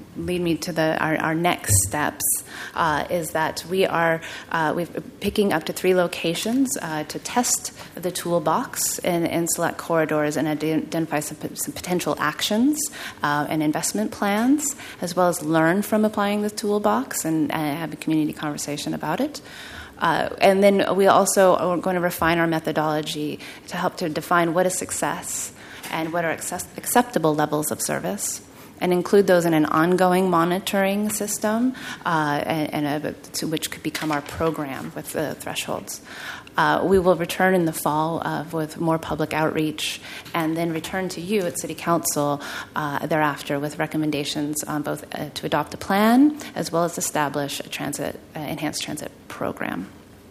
lead me to our next steps, is that we're picking up to 3 locations to test the toolbox in select corridors and identify some potential actions and investment plans, as well as learn from applying the toolbox and have a community conversation about it. And then we also are going to refine our methodology to help to define what is success and what are acceptable levels of service, and include those in an ongoing monitoring system, to which could become our program with the thresholds. We will return in the fall with more public outreach, and then return to you at City Council thereafter with recommendations on both to adopt a plan as well as establish a enhanced transit program.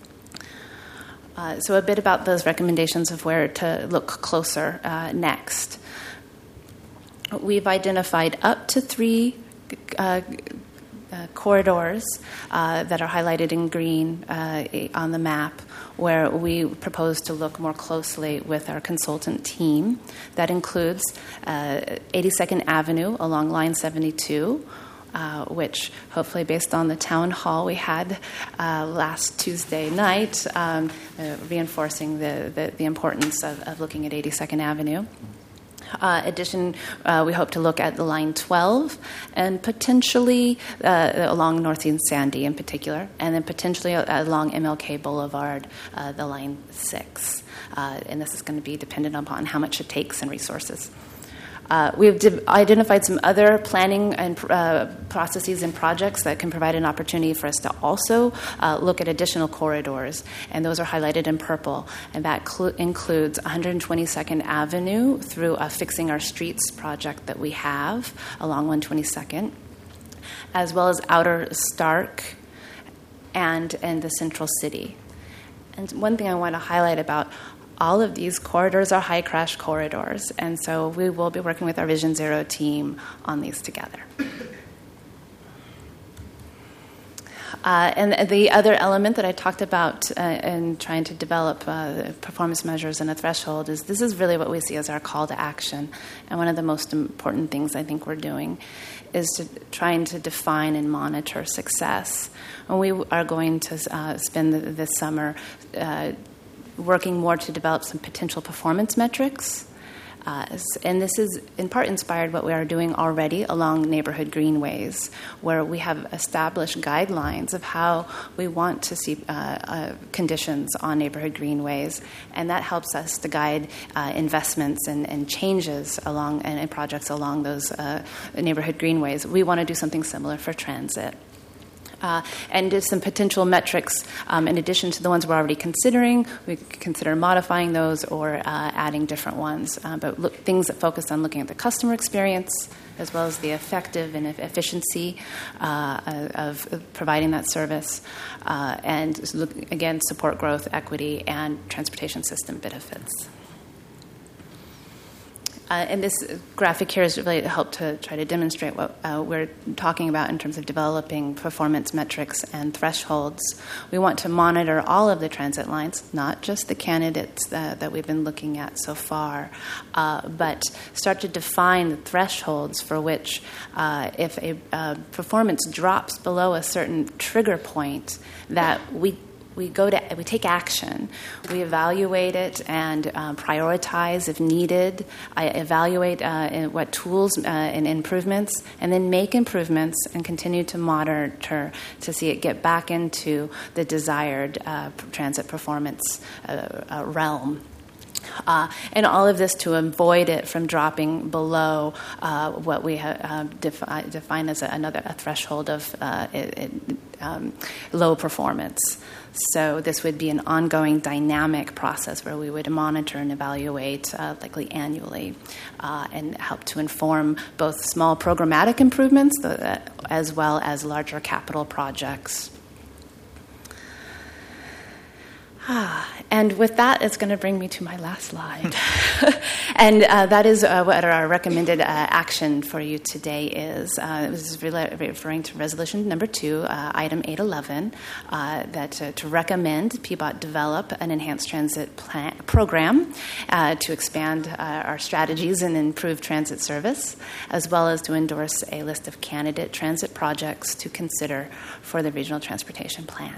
So a bit about those recommendations of where to look closer next. We've identified up to 3 corridors that are highlighted in green on the map, where we propose to look more closely with our consultant team. That includes 82nd Avenue along Line 72, which hopefully, based on the town hall we had last Tuesday night, reinforcing the importance of looking at 82nd Avenue. We hope to look at the Line 12 and potentially along Northeast Sandy in particular, and then potentially along MLK Boulevard, the Line 6. And this is going to be dependent upon how much it takes and resources. We've identified some other planning and processes and projects that can provide an opportunity for us to also look at additional corridors, and those are highlighted in purple. And that includes 122nd Avenue through a Fixing Our Streets project that we have along 122nd, as well as Outer Stark and the Central City. And one thing I want to highlight about all of these corridors are high crash corridors, and so we will be working with our Vision Zero team on these together. And the other element that I talked about in trying to develop performance measures and a threshold is this is really what we see as our call to action. And one of the most important things I think we're doing is trying to define and monitor success. And we are going to spend this summer working more to develop some potential performance metrics. And this is in part inspired what we are doing already along neighborhood greenways, where we have established guidelines of how we want to see conditions on neighborhood greenways, and that helps us to guide investments and changes along and projects along those neighborhood greenways. We want to do something similar for transit. And just some potential metrics, in addition to the ones we're already considering. We could consider modifying those or adding different ones. But things that focus on looking at the customer experience, as well as the effective and efficiency of providing that service, and again, support growth, equity, and transportation system benefits. And this graphic here has really helped to try to demonstrate what we're talking about in terms of developing performance metrics and thresholds. We want to monitor all of the transit lines, not just the candidates that we've been looking at so far, but start to define the thresholds for which if a performance drops below a certain trigger point, that we take action. We evaluate it and prioritize if needed. I evaluate what tools and improvements, and then make improvements and continue to monitor to see it get back into the desired transit performance realm. And all of this to avoid it from dropping below what we have defined as a threshold of low performance. So this would be an ongoing dynamic process where we would monitor and evaluate likely annually and help to inform both small programmatic improvements as well as larger capital projects. And with that, it's going to bring me to my last slide. And that is what our recommended action for you today is. This is referring to Resolution Number 2, Item 811, that to recommend PBOT develop an enhanced transit program to expand our strategies and improve transit service, as well as to endorse a list of candidate transit projects to consider for the Regional Transportation Plan.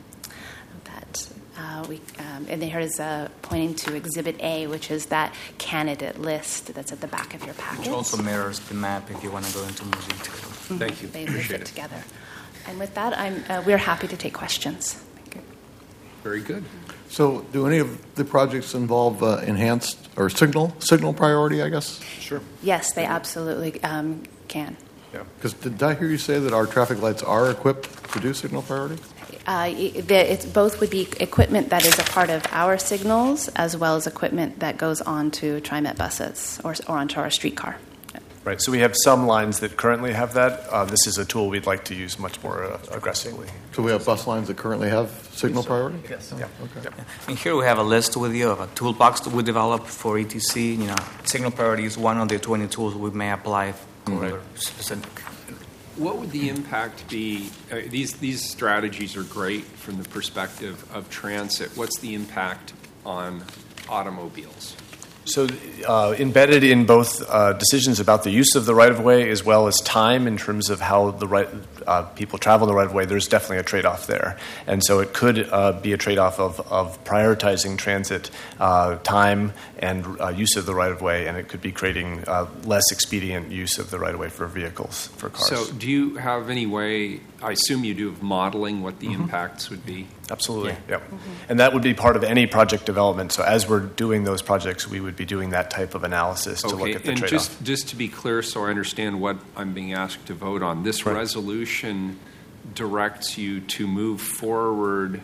And here is pointing to Exhibit A, which is that candidate list that's at the back of your packet. Which also mirrors the map if you want to go into more detail. Thank you. They Appreciate fit it. together. And with that, we're happy to take questions. Thank you. Very good. So do any of the projects involve enhanced or signal priority, I guess? Sure. Yes, they absolutely can. Yeah. Because did I hear you say that our traffic lights are equipped to do signal priority? It's both would be equipment that is a part of our signals, as well as equipment that goes on to TriMet buses or onto our streetcar. Right. So we have some lines that currently have that. This is a tool we'd like to use much more aggressively. So we have bus lines that currently have signal priority? Yes. Yeah. Okay. Okay. And here we have a list with you of a toolbox that we developed for ETC. Signal priority is one of the 20 tools we may apply for specific. What would the impact be? These strategies are great from the perspective of transit. What's the impact on automobiles? So embedded in both decisions about the use of the right-of-way as well as time in terms of how people travel the right-of-way, there's definitely a trade-off there. And so it could be a trade-off of prioritizing transit time and use of the right-of-way, and it could be creating less expedient use of the right-of-way for vehicles, for cars. So do you have any way, I assume you do, of modeling what the impacts would be? Absolutely, yeah. And that would be part of any project development. So as we're doing those projects, we would be doing that type of analysis to look at the trade-off. And just to be clear so I understand what I'm being asked to vote on, this resolution directs you to move forward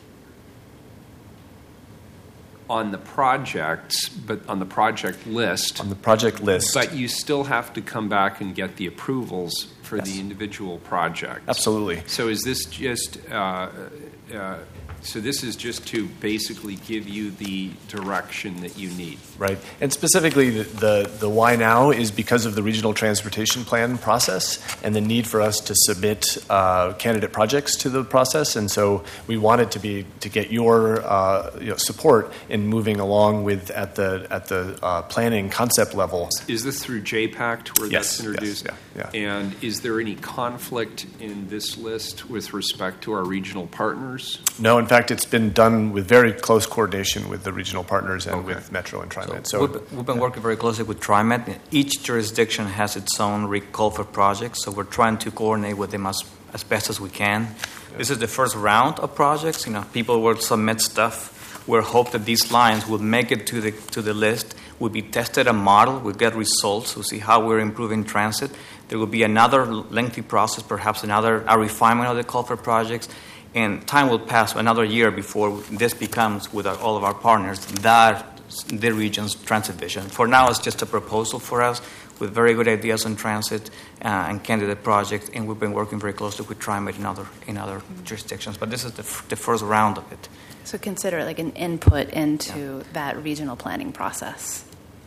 on the projects, but on the project list. On the project list. But you still have to come back and get the approvals for the individual projects. Absolutely. So is this just this is just to basically give you the direction that you need? Right. And specifically, the why now is because of the regional transportation plan process and the need for us to submit candidate projects to the process. And so we wanted to get your support in moving along with at the planning concept level. Is this through JPACT where Yes, that's introduced? yes, yeah. And is there any conflict in this list with respect to our regional partners? No, in fact, it's been done with very close coordination with the regional partners and with Metro and TriMet. So we've been working very closely with TriMet. Each jurisdiction has its own call for projects, so we're trying to coordinate with them as best as we can. Yeah. This is the first round of projects. People will submit stuff. We hope that these lines will make it to the list, will be tested and modeled, we'll get results, we'll see how we're improving transit. There will be another lengthy process, perhaps a refinement of the call for projects. And time will pass another year before this becomes, with all of our partners, the region's transit vision. For now, it's just a proposal for us with very good ideas on transit and candidate projects, and we've been working very closely with TriMet in other jurisdictions. But this is the first round of it. So consider it like an input into that regional planning process.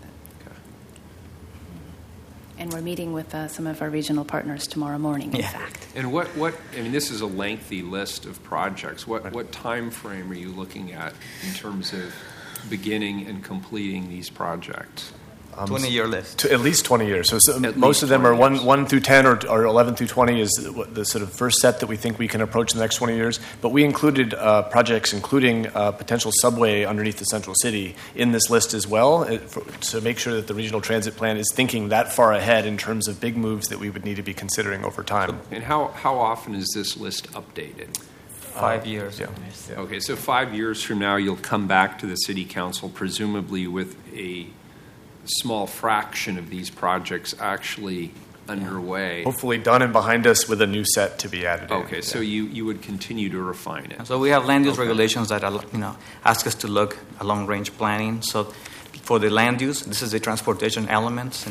And we're meeting with some of our regional partners tomorrow morning, in fact. And this is a lengthy list of projects. What time frame are you looking at in terms of beginning and completing these projects? 20-year list. At least 20 years. So most of them are 1 through 10 or 11 through 20 is the sort of first set that we think we can approach in the next 20 years. But we included projects including potential subway underneath the central city in this list as well to make sure that the regional transit plan is thinking that far ahead in terms of big moves that we would need to be considering over time. And how often is this list updated? 5 years. Yeah. Okay, so 5 years from now you'll come back to the City Council presumably with a small fraction of these projects actually underway. Hopefully done and behind us with a new set to be added in. Okay, so you would continue to refine it. So we have land use regulations that ask us to look at long-range planning. So for the land use, this is the transportation elements.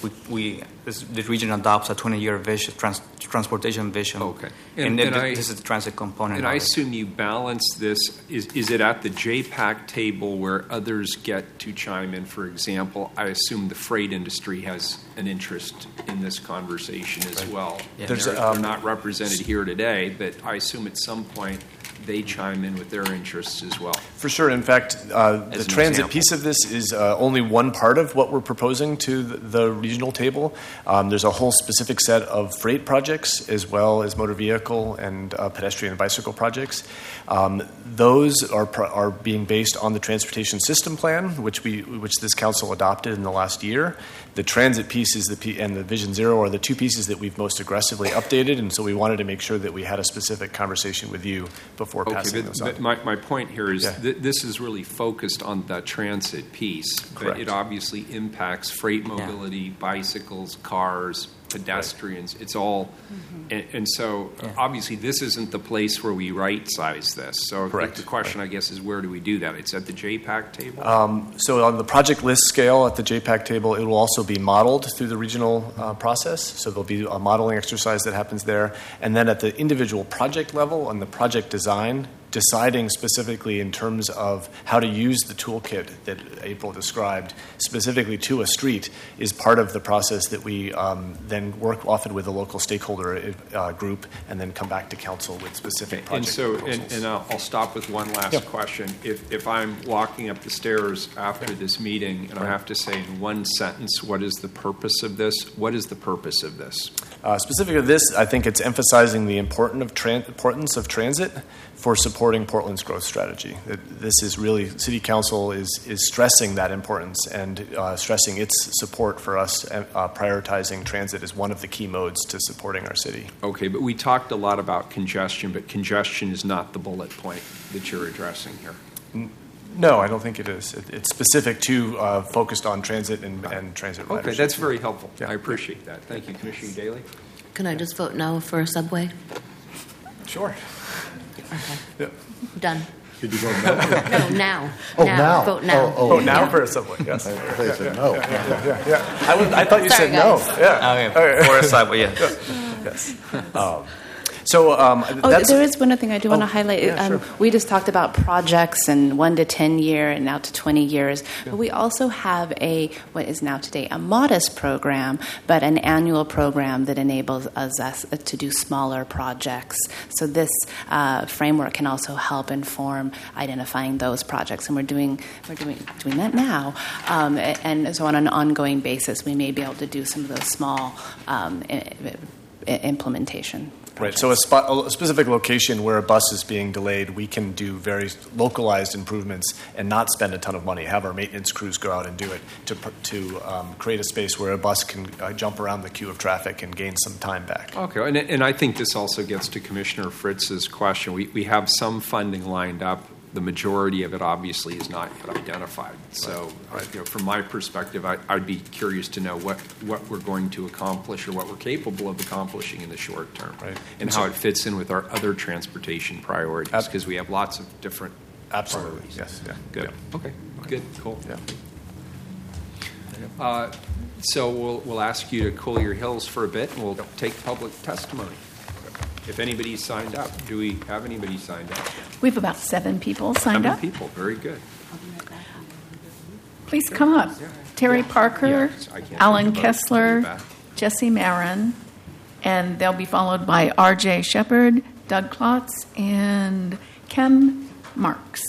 The region adopts a 20-year vision, transportation vision. Okay. And this is the transit component. And I assume you balance this. Is it at the JPAC table where others get to chime in? For example, I assume the freight industry has an interest in this conversation as well. Yeah. They're not represented here today, but I assume at some point they chime in with their interests as well. For sure. In fact, the transit piece of this is only one part of what we're proposing to the regional table. There's a whole specific set of freight projects as well as motor vehicle and pedestrian and bicycle projects. Those are being based on the transportation system plan, which this council adopted in the last year. The transit piece and the Vision Zero are the two pieces that we've most aggressively updated, and so we wanted to make sure that we had a specific conversation with you before passing those on. But my point here is this is really focused on the transit piece, Correct. but it obviously impacts freight mobility, bicycles, cars, pedestrians. It's all, and so obviously this isn't the place where we right-size this. So Correct. the question, I guess, is where do we do that? It's at the JPAC table? So on the project list scale at the JPAC table, it will also be modeled through the regional process. So there'll be a modeling exercise that happens there. And then at the individual project level, on the project design, deciding specifically in terms of how to use the toolkit that April described specifically to a street is part of the process that we then work often with a local stakeholder group and then come back to council with specific project proposals. And I'll stop with one last question. If I'm walking up the stairs after this meeting and I have to say in one sentence, what is the purpose of this? What is the purpose of this? Specific to this, I think it's emphasizing the importance of transit for supporting Portland's growth strategy. This is really, City Council is stressing that importance and stressing its support for us prioritizing transit as one of the key modes to supporting our city. Okay, but we talked a lot about congestion, but congestion is not the bullet point that you're addressing here. No, I don't think it is. It's specific to focused on transit and transit ridership. Okay, that's very helpful. Yeah. I appreciate that. Thank you, Commissioner Daly. Can I just vote no for a subway? Sure. Okay. Yeah. Done. Did you vote no? No, now. Oh, now. Vote now. Oh, Vote now Yeah. for a subway, yes. I thought you said no. Yeah. I thought you Sorry, said no. guys. Yeah. Okay, for a sidewalk, Yes. That's, there is one other thing I do want to highlight. yeah, sure. We just talked about projects and 1 to 10 year and now to 20 years. But we also have what is now today a modest program, but an annual program that enables us to do smaller projects. So this framework can also help inform identifying those projects, and we're doing that now. And so on an ongoing basis, we may be able to do some of those small implementation. Right. So a specific location where a bus is being delayed, we can do very localized improvements and not spend a ton of money. Have our maintenance crews go out and do it to create a space where a bus can jump around the queue of traffic and gain some time back. Okay, and I think this also gets to Commissioner Fritz's question. We have some funding lined up. The majority of it obviously is not yet identified. So, from my perspective, I'd be curious to know what we're going to accomplish or what we're capable of accomplishing in the short term, right, and how it fits in with our other transportation priorities, because we have lots of different priorities. Yes. Yeah. Good. Yeah. Okay. Good. Cool. Yeah. So we'll ask you to cool your heels for a bit, and we'll take public testimony. If anybody's signed up, do we have anybody signed up? We have about 7 people signed up. 7 people, very good. Please come up. Terry Parker, Yes, I can't Alan think of it. Kessler, Back. Jesse Marin, and they'll be followed by R.J. Shepard, Doug Klotz, and Ken Marks.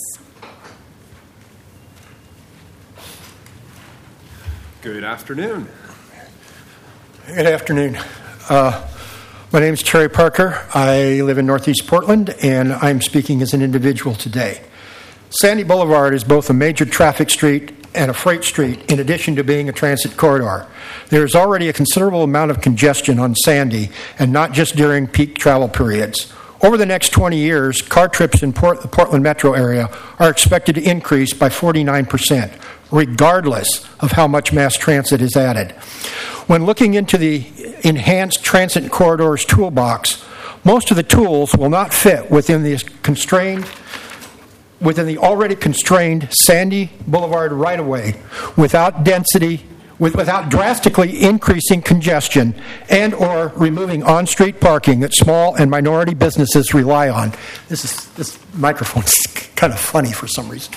Good afternoon. Good afternoon. My name is Terry Parker. I live in Northeast Portland, and I'm speaking as an individual today. Sandy Boulevard is both a major traffic street and a freight street, in addition to being a transit corridor. There is already a considerable amount of congestion on Sandy, and not just during peak travel periods. Over the next 20 years, car trips in the Portland metro area are expected to increase by 49%, regardless of how much mass transit is added. When looking into the Enhanced Transit Corridors toolbox, most of the tools will not fit within the constrained within the already constrained Sandy Boulevard right-of-way without drastically increasing congestion and or removing on-street parking that small and minority businesses rely on. This microphone is kind of funny for some reason.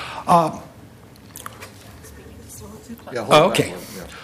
Okay.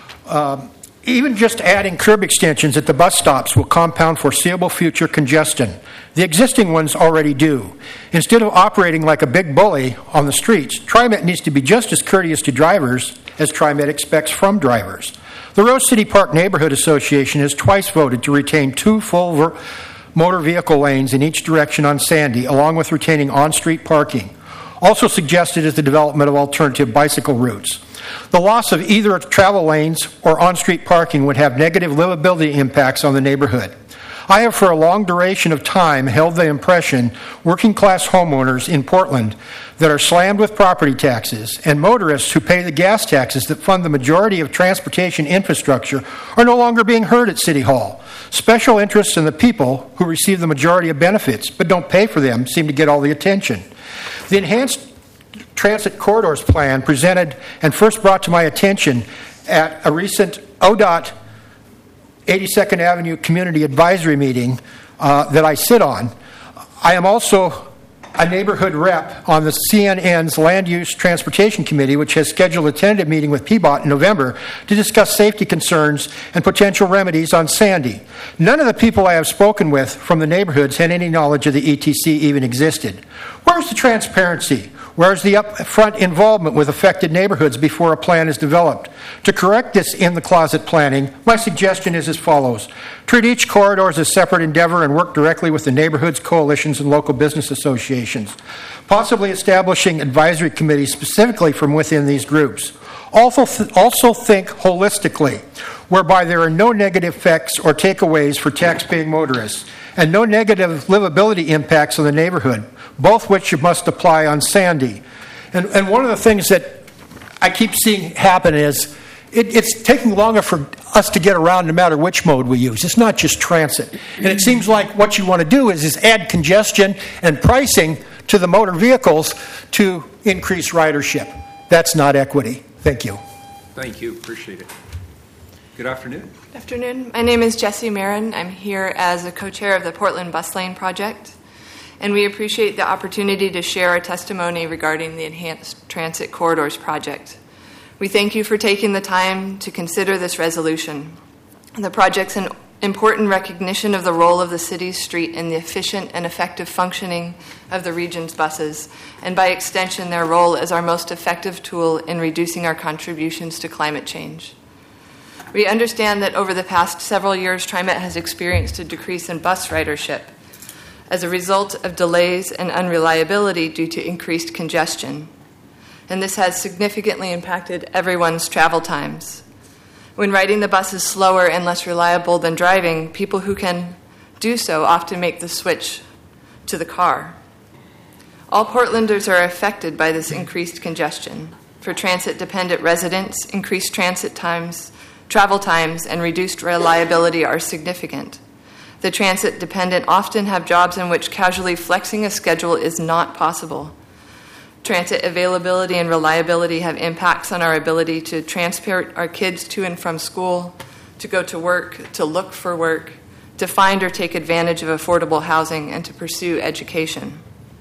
Even just adding curb extensions at the bus stops will compound foreseeable future congestion. The existing ones already do. Instead of operating like a big bully on the streets, TriMet needs to be just as courteous to drivers as TriMet expects from drivers. The Rose City Park Neighborhood Association has twice voted to retain 2 full motor vehicle lanes in each direction on Sandy, along with retaining on-street parking. Also suggested is the development of alternative bicycle routes. The loss of either travel lanes or on-street parking would have negative livability impacts on the neighborhood. I have for a long duration of time held the impression working-class homeowners in Portland that are slammed with property taxes and motorists who pay the gas taxes that fund the majority of transportation infrastructure are no longer being heard at City Hall. Special interests in the people who receive the majority of benefits but don't pay for them seem to get all the attention. The Enhanced Transit Corridors Plan presented and first brought to my attention at a recent ODOT 82nd Avenue Community Advisory meeting that I sit on. I am also a neighborhood rep on the CNN's Land Use Transportation Committee, which has scheduled a tentative meeting with PBOT in November to discuss safety concerns and potential remedies on Sandy. None of the people I have spoken with from the neighborhoods had any knowledge of the ETC even existed. Where's the transparency? Where's the upfront involvement with affected neighborhoods before a plan is developed? To correct this in-the-closet planning, my suggestion is as follows. Treat each corridor as a separate endeavor and work directly with the neighborhoods, coalitions, and local business associations, possibly establishing advisory committees specifically from within these groups. Also think holistically, whereby there are no negative effects or takeaways for tax-paying motorists and no negative livability impacts on the neighborhood, both which must apply on Sandy. And one of the things that I keep seeing happen is it's taking longer for us to get around no matter which mode we use. It's not just transit. And it seems like what you want to do is add congestion and pricing to the motor vehicles to increase ridership. That's not equity. Thank you. Thank you. Appreciate it. Good afternoon. Good afternoon. My name is Jessie Marin. I'm here as a co-chair of the Portland Bus Lane Project, and we appreciate the opportunity to share our testimony regarding the Enhanced Transit Corridors Project. We thank you for taking the time to consider this resolution. The project's an important recognition of the role of the city's street in the efficient and effective functioning of the region's buses, and by extension, their role as our most effective tool in reducing our contributions to climate change. We understand that over the past several years, TriMet has experienced a decrease in bus ridership as a result of delays and unreliability due to increased congestion. And this has significantly impacted everyone's travel times. When riding the bus is slower and less reliable than driving, people who can do so often make the switch to the car. All Portlanders are affected by this increased congestion. For transit-dependent residents, increased travel times, and reduced reliability are significant. The transit-dependent often have jobs in which casually flexing a schedule is not possible. Transit availability and reliability have impacts on our ability to transport our kids to and from school, to go to work, to look for work, to find or take advantage of affordable housing, and to pursue education.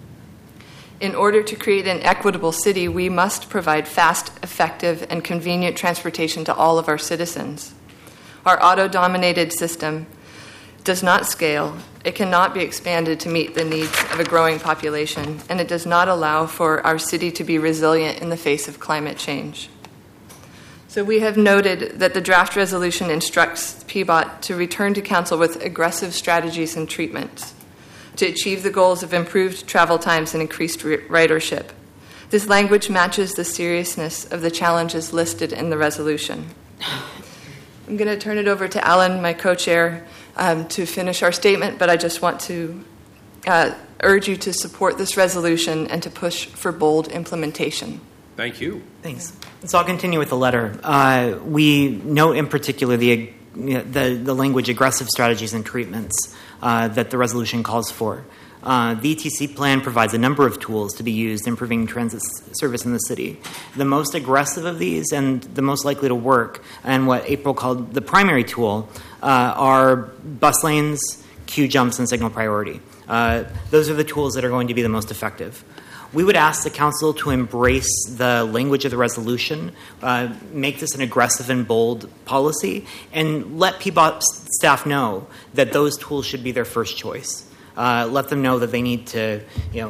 In order to create an equitable city, we must provide fast, effective, and convenient transportation to all of our citizens. Our auto-dominated system does not scale, it cannot be expanded to meet the needs of a growing population, and it does not allow for our city to be resilient in the face of climate change. So we have noted that the draft resolution instructs PBOT to return to Council with aggressive strategies and treatments to achieve the goals of improved travel times and increased ridership. This language matches the seriousness of the challenges listed in the resolution. I'm going to turn it over to Alan, my co-chair, to finish our statement, but I just want to urge you to support this resolution and to push for bold implementation. Thank you. Thanks. So I'll continue with the letter. We note in particular the language aggressive strategies and treatments that the resolution calls for. The ETC plan provides a number of tools to be used in improving transit service in the city. The most aggressive of these and the most likely to work, and what April called the primary tool, are bus lanes, queue jumps, and signal priority. Those are the tools that are going to be the most effective. We would ask the council to embrace the language of the resolution, make this an aggressive and bold policy, and let PBOT staff know that those tools should be their first choice. Let them know that they need to,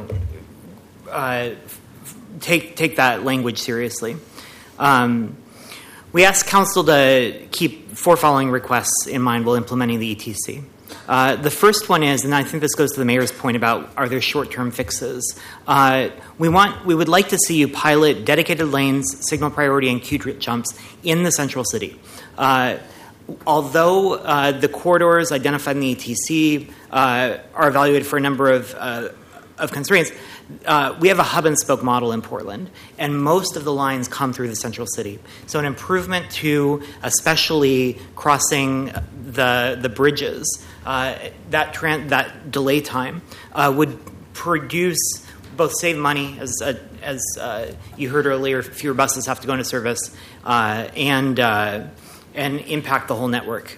take that language seriously. We ask council to keep 4 following requests in mind while implementing the ETC. The first one is, and I think this goes to the mayor's point about are there short-term fixes? We would like to see you pilot dedicated lanes, signal priority, and queue jumps in the central city. Although the corridors identified in the ETC are evaluated for a number of constraints, we have a hub-and-spoke model in Portland, and most of the lines come through the central city. So an improvement to especially crossing the bridges, that delay time would produce both save money, as you heard earlier, fewer buses have to go into service, and impact the whole network.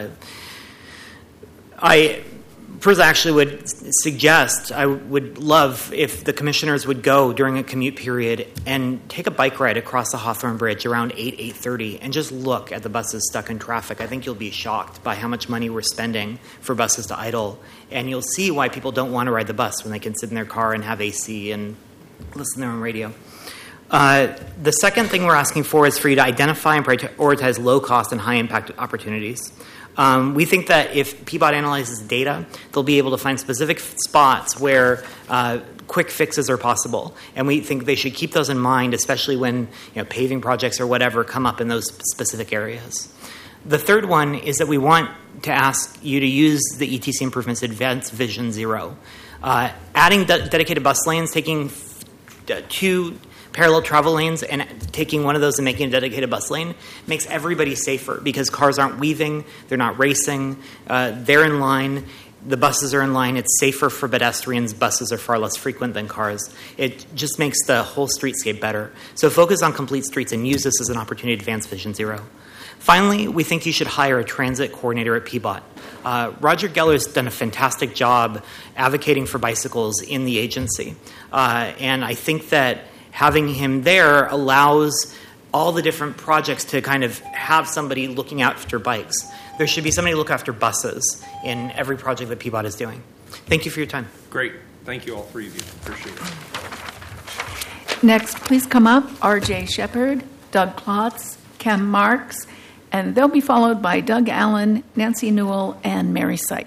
I personally actually would suggest, I would love if the commissioners would go during a commute period and take a bike ride across the Hawthorne Bridge around 8:30 and just look at the buses stuck in traffic. I think you'll be shocked by how much money we're spending for buses to idle, and you'll see why people don't want to ride the bus when they can sit in their car and have AC and listen to their own radio. The second thing we're asking for is for you to identify and prioritize low-cost and high-impact opportunities. We think that if PBOT analyzes data, they'll be able to find specific spots where quick fixes are possible, and we think they should keep those in mind, especially when paving projects or whatever come up in those specific areas. The third one is that we want to ask you to use the ETC improvements Advanced Vision Zero. Adding dedicated bus lanes, taking 2 parallel travel lanes and taking one of those and making a dedicated bus lane makes everybody safer because cars aren't weaving, they're not racing, they're in line, the buses are in line, it's safer for pedestrians, buses are far less frequent than cars. It just makes the whole streetscape better. So focus on complete streets and use this as an opportunity to advance Vision Zero. Finally, we think you should hire a transit coordinator at PBOT. Roger Geller's done a fantastic job advocating for bicycles in the agency. And I think that having him there allows all the different projects to kind of have somebody looking after bikes. There should be somebody to look after buses in every project that PBOT is doing. Thank you for your time. Great. Thank you, all 3 of you. Appreciate it. Next, please come up R.J. Shepard, Doug Klotz, Ken Marks, and they'll be followed by Doug Allen, Nancy Newell, and Mary Sipe.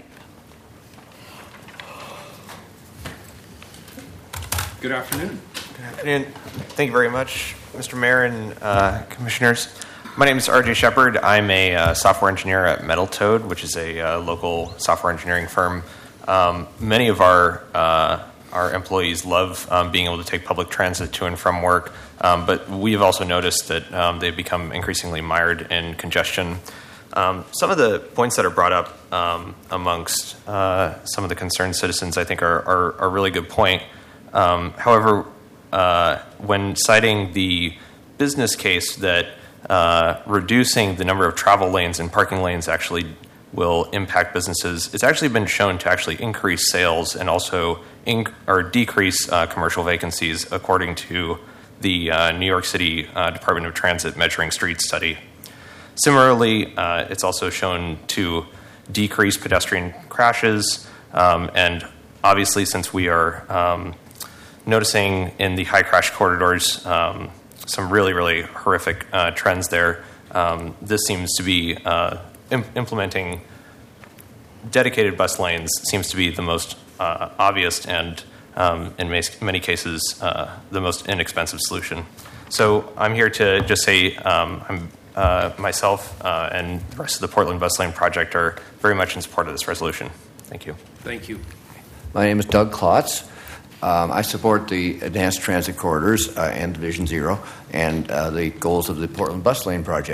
Good afternoon. Good afternoon. Thank you very much, Mr. Mayor and Commissioners. My name is R.J. Shepard. I'm a software engineer at Metal Toad, which is a local software engineering firm. Many of our employees love being able to take public transit to and from work, but we have also noticed that they've become increasingly mired in congestion. Some of the points that are brought up amongst some of the concerned citizens, I think, are a really good point. However, when citing the business case that reducing the number of travel lanes and parking lanes actually will impact businesses, it's actually been shown to actually increase sales and also decrease commercial vacancies, according to the New York City Department of Transit Measuring Streets study. Similarly, it's also shown to decrease pedestrian crashes, and obviously, since we are noticing in the high crash corridors some really, really horrific trends there, this seems to be implementing dedicated bus lanes seems to be the most obvious and, in many cases, the most inexpensive solution. So I'm here to just say I'm myself and the rest of the Portland Bus Lane Project are very much in support of this resolution. Thank you. Thank you. My name is Doug Klotz. I support the Advanced Transit Corridors and Vision Zero and the goals of the Portland Bus Lane Project.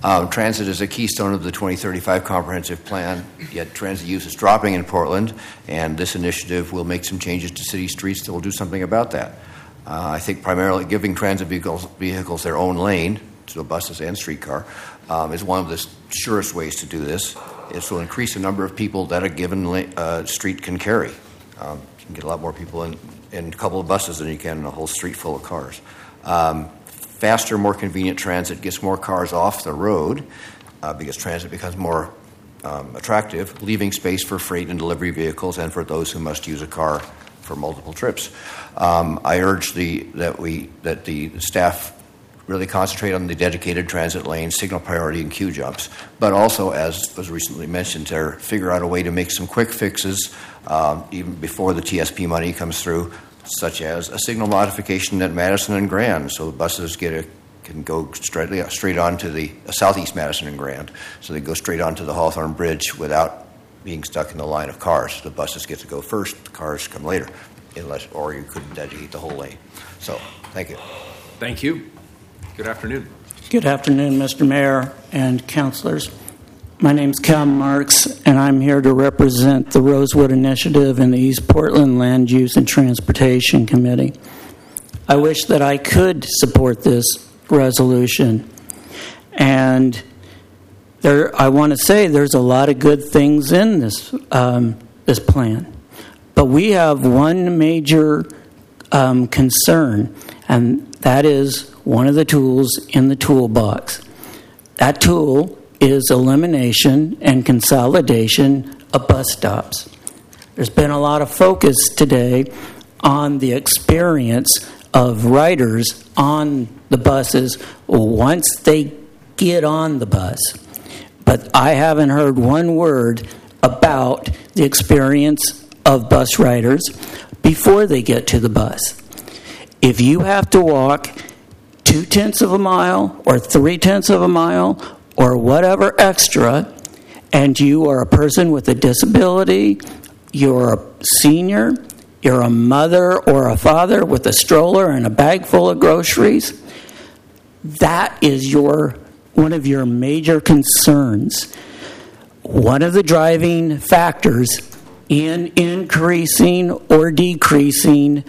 Transit is a keystone of the 2035 comprehensive plan, yet transit use is dropping in Portland, and this initiative will make some changes to city streets that will do something about that. I think primarily giving transit vehicles their own lane, so buses and streetcar, is one of the surest ways to do this. It will increase the number of people that a given street can carry. You can get a lot more people in a couple of buses than you can in a whole street full of cars. Faster, more convenient transit gets more cars off the road because transit becomes more attractive, leaving space for freight and delivery vehicles and for those who must use a car for multiple trips. I urge that the staff really concentrate on the dedicated transit lanes, signal priority, and queue jumps, but also, as was recently mentioned there, figure out a way to make some quick fixes even before the TSP money comes through, such as a signal modification at Madison and Grand, so the buses can go straight on to the southeast Madison and Grand, so they go straight onto the Hawthorne Bridge without being stuck in the line of cars. The buses get to go first, the cars come later, or you couldn't dedicate the whole lane. So, thank you. Thank you. Good afternoon. Good afternoon, Mr. Mayor and councilors. My name's Cal Marks, and I'm here to represent the Rosewood Initiative in the East Portland Land Use and Transportation Committee. I wish that I could support this resolution, and I want to say there's a lot of good things in this this plan, but we have one major concern, and that is one of the tools in the toolbox. That tool is elimination and consolidation of bus stops. There's been a lot of focus today on the experience of riders on the buses once they get on the bus. But I haven't heard one word about the experience of bus riders before they get to the bus. If you have to walk 0.2 of a mile or 0.3 of a mile or whatever extra, and you are a person with a disability, you're a senior, you're a mother or a father with a stroller and a bag full of groceries, that is one of your major concerns. One of the driving factors in increasing or decreasing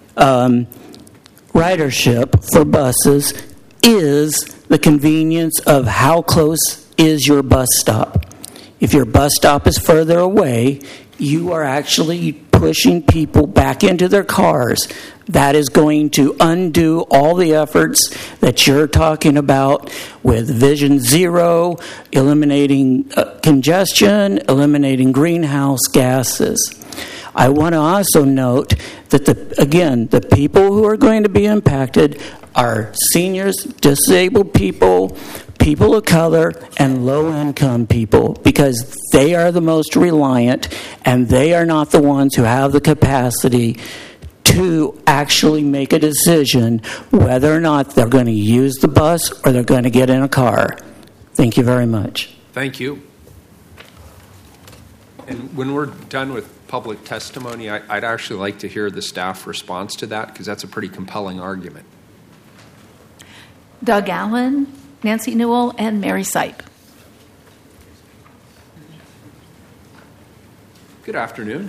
ridership for buses is the convenience of how close is your bus stop. If your bus stop is further away, you are actually pushing people back into their cars. That is going to undo all the efforts that you're talking about with Vision Zero, eliminating congestion, eliminating greenhouse gases. I want to also note that, the people who are going to be impacted are seniors, disabled people, people of color, and low-income people, because they are the most reliant, and they are not the ones who have the capacity to actually make a decision whether or not they're going to use the bus or they're going to get in a car. Thank you very much. Thank you. And when we're done with public testimony, I'd actually like to hear the staff response to that, because that's a pretty compelling argument. Doug Allen, Nancy Newell, and Mary Sipe. Good afternoon.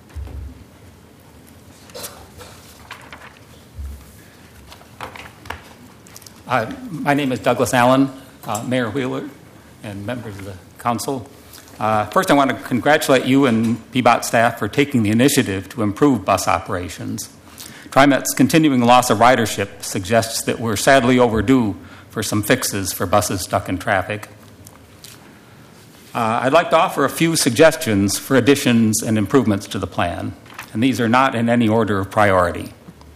My name is Douglas Allen, Mayor Wheeler, and members of the council. First, I want to congratulate you and PBOT staff for taking the initiative to improve bus operations. TriMet's continuing loss of ridership suggests that we're sadly overdue for some fixes for buses stuck in traffic. I'd like to offer a few suggestions for additions and improvements to the plan, and these are not in any order of priority.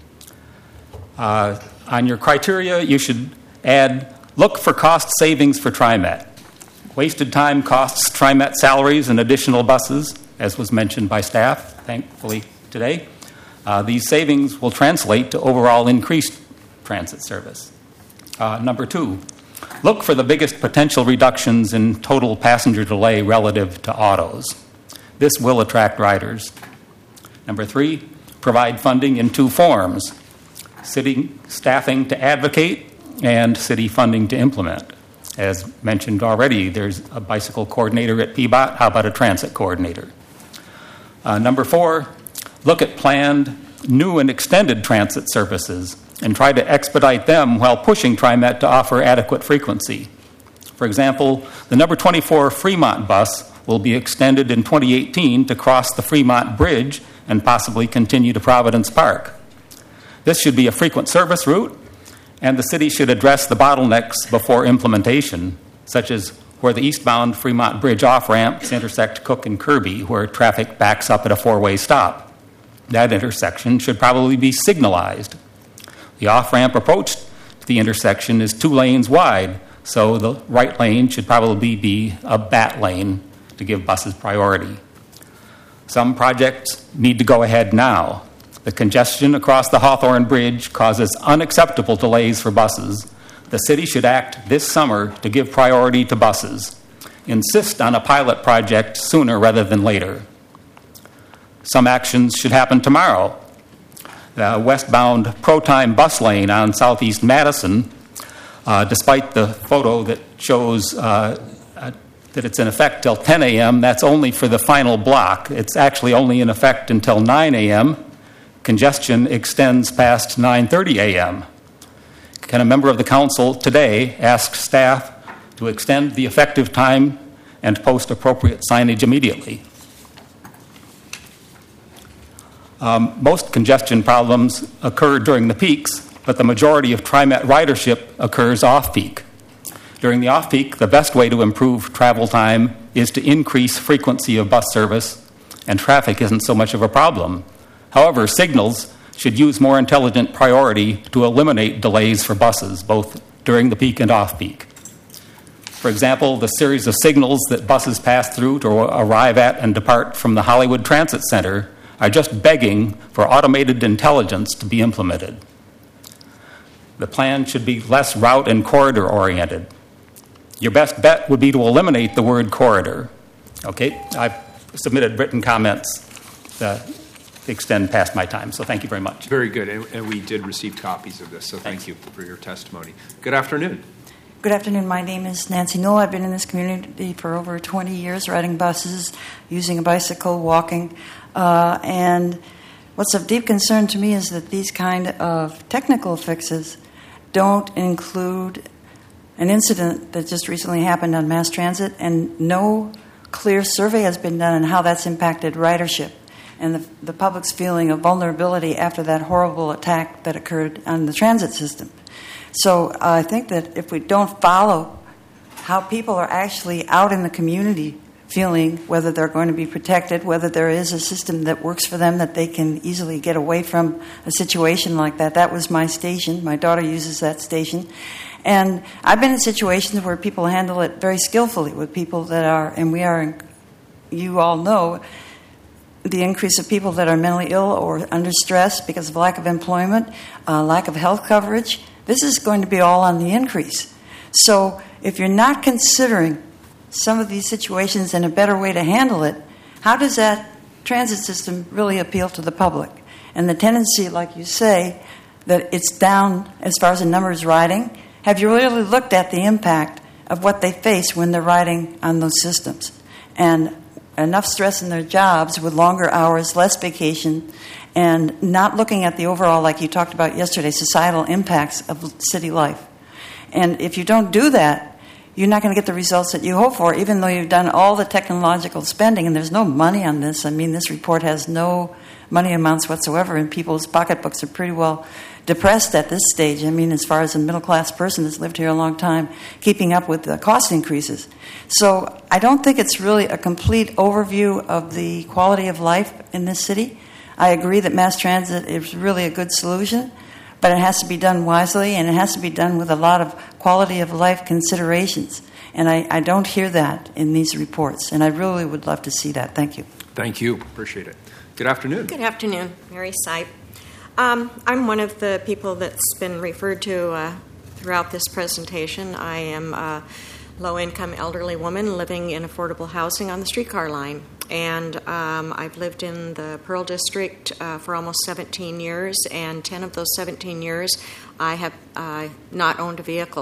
On your criteria, you should add, look for cost savings for TriMet. Wasted time costs TriMet salaries and additional buses, as was mentioned by staff, thankfully, today. These savings will translate to overall increased transit service. Number 2, look for the biggest potential reductions in total passenger delay relative to autos. This will attract riders. Number 3, provide funding in 2 forms: city staffing to advocate and city funding to implement. As mentioned already, there's a bicycle coordinator at PBOT. How about a transit coordinator? Number 4, look at planned new and extended transit services and try to expedite them while pushing TriMet to offer adequate frequency. For example, the number 24 Fremont bus will be extended in 2018 to cross the Fremont Bridge and possibly continue to Providence Park. This should be a frequent service route, and the city should address the bottlenecks before implementation, such as where the eastbound Fremont Bridge off-ramps intersect Cook and Kirby, where traffic backs up at a 4-way stop. That intersection should probably be signalized. The off-ramp approach to the intersection is 2 lanes wide, so the right lane should probably be a bat lane to give buses priority. Some projects need to go ahead now. The congestion across the Hawthorne Bridge causes unacceptable delays for buses. The city should act this summer to give priority to buses. Insist on a pilot project sooner rather than later. Some actions should happen tomorrow. The westbound ProTime bus lane on Southeast Madison, despite the photo that shows that it's in effect till 10 a.m., that's only for the final block. It's actually only in effect until 9 a.m. Congestion extends past 9:30 a.m. Can a member of the council today ask staff to extend the effective time and post appropriate signage immediately? Most congestion problems occur during the peaks, but the majority of TriMet ridership occurs off-peak. During the off-peak, the best way to improve travel time is to increase frequency of bus service, and traffic isn't so much of a problem. However, signals should use more intelligent priority to eliminate delays for buses, both during the peak and off-peak. For example, the series of signals that buses pass through to arrive at and depart from the Hollywood Transit Center are just begging for automated intelligence to be implemented. The plan should be less route and corridor oriented. Your best bet would be to eliminate the word corridor. Okay, I've submitted written comments that extend past my time, so thank you very much. Very good, and we did receive copies of this, so thank you for your testimony. Good afternoon. Good afternoon. My name is Nancy Knoll. I've been in this community for over 20 years, riding buses, using a bicycle, walking. And what's of deep concern to me is that these kind of technical fixes don't include an incident that just recently happened on mass transit, and no clear survey has been done on how that's impacted ridership and the public's feeling of vulnerability after that horrible attack that occurred on the transit system. So I think that if we don't follow how people are actually out in the community feeling, whether they're going to be protected, whether there is a system that works for them, that they can easily get away from a situation like that. That was my station. My daughter uses that station. And I've been in situations where people handle it very skillfully with people that are, and we are, you all know, the increase of people that are mentally ill or under stress because of lack of employment, lack of health coverage. This is going to be all on the increase. So if you're not considering some of these situations and a better way to handle it, how does that transit system really appeal to the public? And the tendency, like you say, that it's down as far as the numbers riding, have you really looked at the impact of what they face when they're riding on those systems? And enough stress in their jobs with longer hours, less vacation, and not looking at the overall, like you talked about yesterday, societal impacts of city life. And if you don't do that, you're not going to get the results that you hope for, even though you've done all the technological spending, and there's no money on this. I mean, this report has no money amounts whatsoever, and people's pocketbooks are pretty well depressed at this stage. I mean, as far as a middle-class person that's lived here a long time, keeping up with the cost increases. So I don't think it's really a complete overview of the quality of life in this city. I agree that mass transit is really a good solution, but it has to be done wisely, and it has to be done with a lot of quality of life considerations. And I don't hear that in these reports, and I really would love to see that. Thank you. Thank you. Appreciate it. Good afternoon. Good afternoon. Mary Sipe. I'm one of the people that's been referred to throughout this presentation. I am a low-income elderly woman living in affordable housing on the streetcar line. And I've lived in the Pearl District for almost 17 years, and 10 of those 17 years I have not owned a vehicle.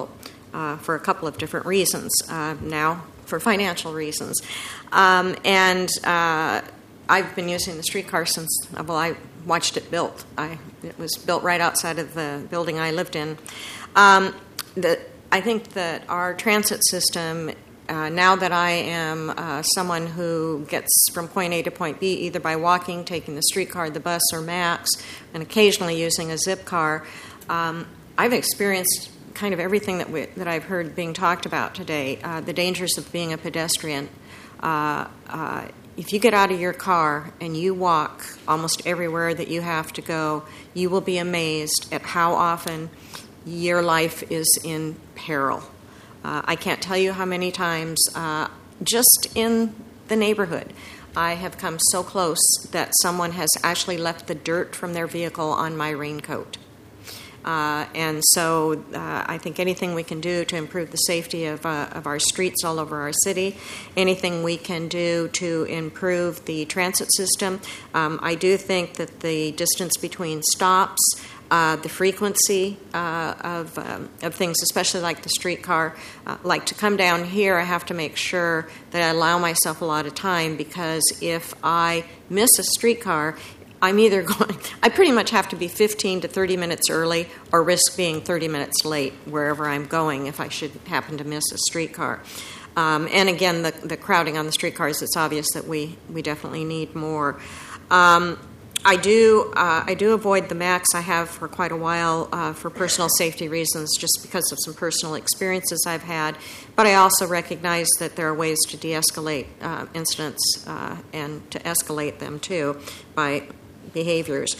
for a couple of different reasons. Now, for financial reasons. And I've been using the streetcar since, I watched it built. It was built right outside of the building I lived in. I think that our transit system, now that I am someone who gets from point A to point B either by walking, taking the streetcar, the bus, or MAX, and occasionally using a zip car, I've experienced kind of everything that I've heard being talked about today. The dangers of being a pedestrian. If you get out of your car and you walk almost everywhere that you have to go, you will be amazed at how often your life is in peril. I can't tell you how many times, just in the neighborhood, I have come so close that someone has actually left the dirt from their vehicle on my raincoat. And so I think anything we can do to improve the safety of our streets all over our city, anything we can do to improve the transit system. I do think that the distance between stops, the frequency of things, especially like the streetcar, like to come down here, I have to make sure that I allow myself a lot of time, because if I miss a streetcar, I pretty much have to be 15 to 30 minutes early or risk being 30 minutes late wherever I'm going if I should happen to miss a streetcar. And again, the crowding on the streetcars, it's obvious that we definitely need more. I do avoid the MAX. I have for quite a while for personal safety reasons, just because of some personal experiences I've had. But I also recognize that there are ways to de-escalate incidents and to escalate them too by behaviors.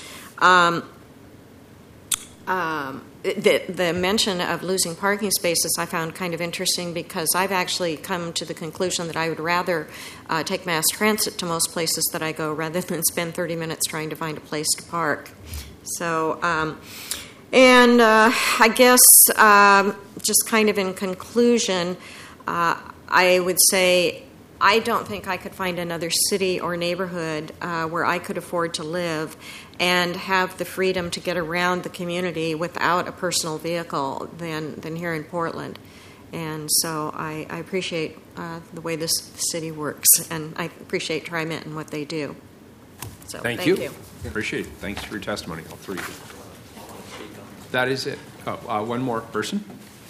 The mention of losing parking spaces I found kind of interesting, because I've actually come to the conclusion that I would rather take mass transit to most places that I go rather than spend 30 minutes trying to find a place to park. So, I guess just kind of in conclusion, I would say I don't think I could find another city or neighborhood where I could afford to live and have the freedom to get around the community without a personal vehicle than here in Portland. And so I appreciate the way this city works, and I appreciate TriMet and what they do. So thank you. Appreciate it. Thanks for your testimony, all three of you. That is it. One more person.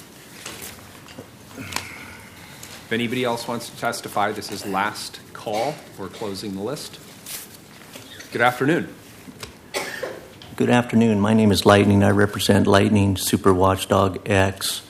If anybody else wants to testify, this is last call. We're closing the list. Good afternoon. Good afternoon. My name is Lightning. I represent Lightning Super Watchdog X.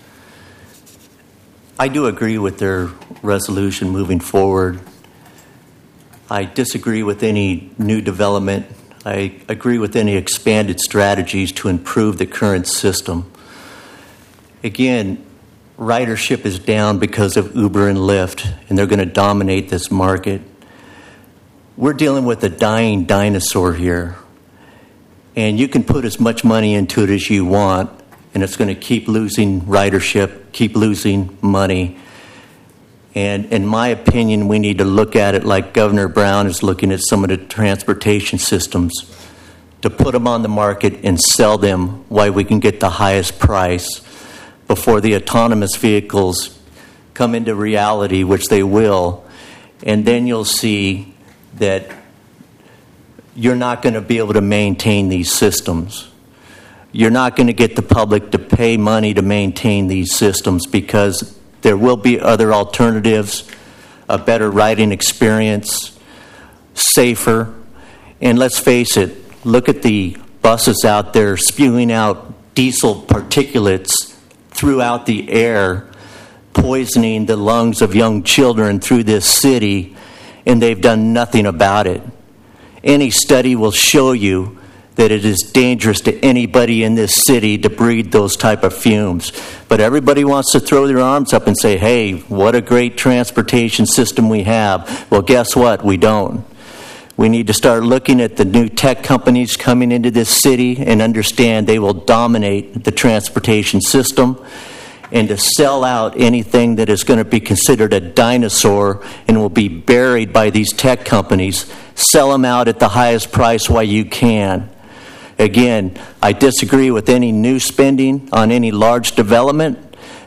I do agree with their resolution moving forward. I disagree with any new development. I agree with any expanded strategies to improve the current system. Again, ridership is down because of Uber and Lyft, and they're going to dominate this market. We're dealing with a dying dinosaur here, and you can put as much money into it as you want, and it's going to keep losing ridership, keep losing money. And in my opinion, we need to look at it like Governor Brown is looking at some of the transportation systems, to put them on the market and sell them while we can get the highest price before the autonomous vehicles come into reality, which they will. And then you'll see that you're not going to be able to maintain these systems. You're not going to get the public to pay money to maintain these systems, because there will be other alternatives, a better riding experience, safer. And let's face it, look at the buses out there spewing out diesel particulates throughout the air, poisoning the lungs of young children through this city, and they've done nothing about it. Any study will show you that it is dangerous to anybody in this city to breathe those type of fumes. But everybody wants to throw their arms up and say, hey, what a great transportation system we have. Well, guess what? We don't. We need to start looking at the new tech companies coming into this city and understand they will dominate the transportation system, and to sell out anything that is going to be considered a dinosaur and will be buried by these tech companies. Sell them out at the highest price while you can. Again, I disagree with any new spending on any large development,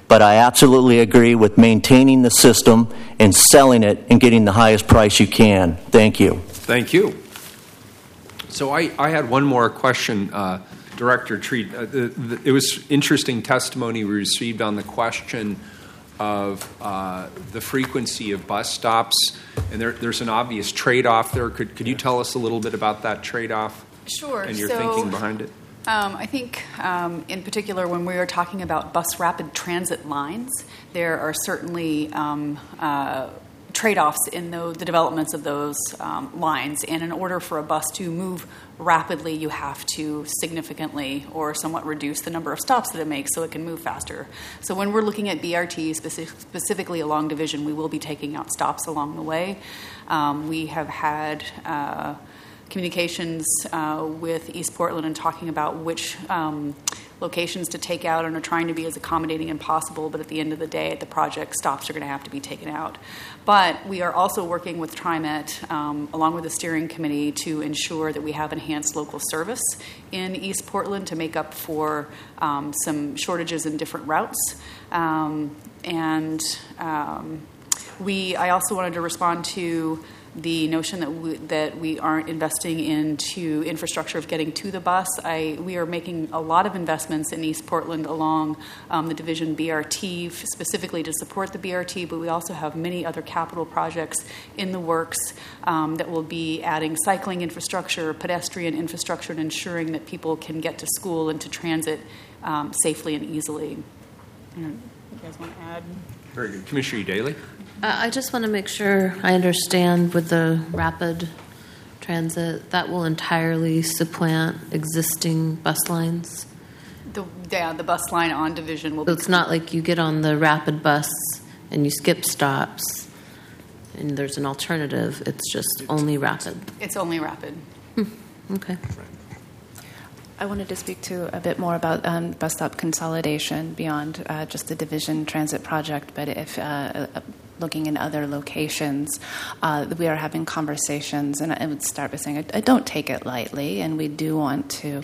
But I absolutely agree with maintaining the system and selling it and getting the highest price you can. Thank you. Thank you. So I had one more question, Director Treat. It was interesting testimony we received on the question of the frequency of bus stops, and there's an obvious trade-off there. Could you tell us a little bit about that trade-off? Sure. And your thinking behind it? I think, in particular, when we are talking about bus rapid transit lines, there are certainly trade-offs in the developments of those lines. And in order for a bus to move rapidly, you have to significantly or somewhat reduce the number of stops that it makes so it can move faster. So when we're looking at BRT, specifically along Division, we will be taking out stops along the way. We have had communications with East Portland and talking about which locations to take out, and are trying to be as accommodating as possible, but at the end of the day, the project stops are going to have to be taken out. But we are also working with TriMet, along with the steering committee, to ensure that we have enhanced local service in East Portland to make up for some shortages in different routes. I also wanted to respond to the notion that we aren't investing into infrastructure of getting to the bus. We are making a lot of investments in East Portland along the Division BRT, specifically to support the BRT, but we also have many other capital projects in the works that will be adding cycling infrastructure, pedestrian infrastructure, and ensuring that people can get to school and to transit safely and easily. You guys want to add? Very good. Commissioner Daly? I just want to make sure I understand with the rapid transit, that will entirely supplant existing bus lines? The bus line on Division will So it's not like you get on the rapid bus and you skip stops and there's an alternative. It's just only rapid. It's only rapid. Okay. I wanted to speak to a bit more about bus stop consolidation beyond just the Division Transit project, but if looking in other locations, we are having conversations, and I would start by saying I don't take it lightly, and we do want to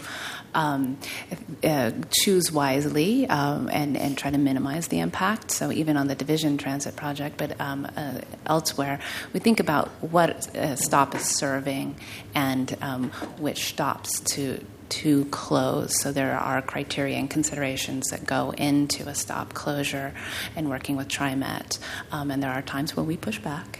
choose wisely and try to minimize the impact. So even on the Division Transit project, but elsewhere, we think about what a stop is serving and which stops to close. So there are criteria and considerations that go into a stop closure and working with TriMet. And there are times when we push back.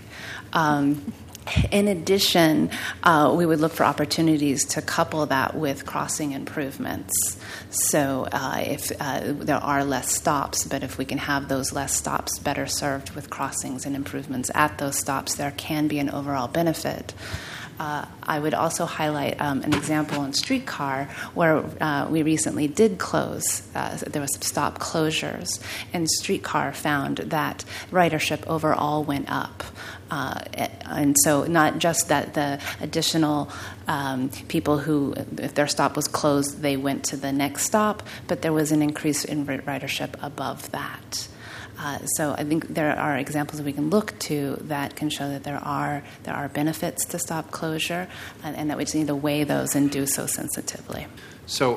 In addition, we would look for opportunities to couple that with crossing improvements. So if there are less stops, but if we can have those less stops better served with crossings and improvements at those stops, there can be an overall benefit. I would also highlight an example in streetcar where we recently did close. There was some stop closures, and streetcar found that ridership overall went up. And so not just that the additional people who, if their stop was closed, they went to the next stop, but there was an increase in ridership above that. So I think there are examples we can look to that can show that there are benefits to stop closure, and that we just need to weigh those and do so sensitively. So,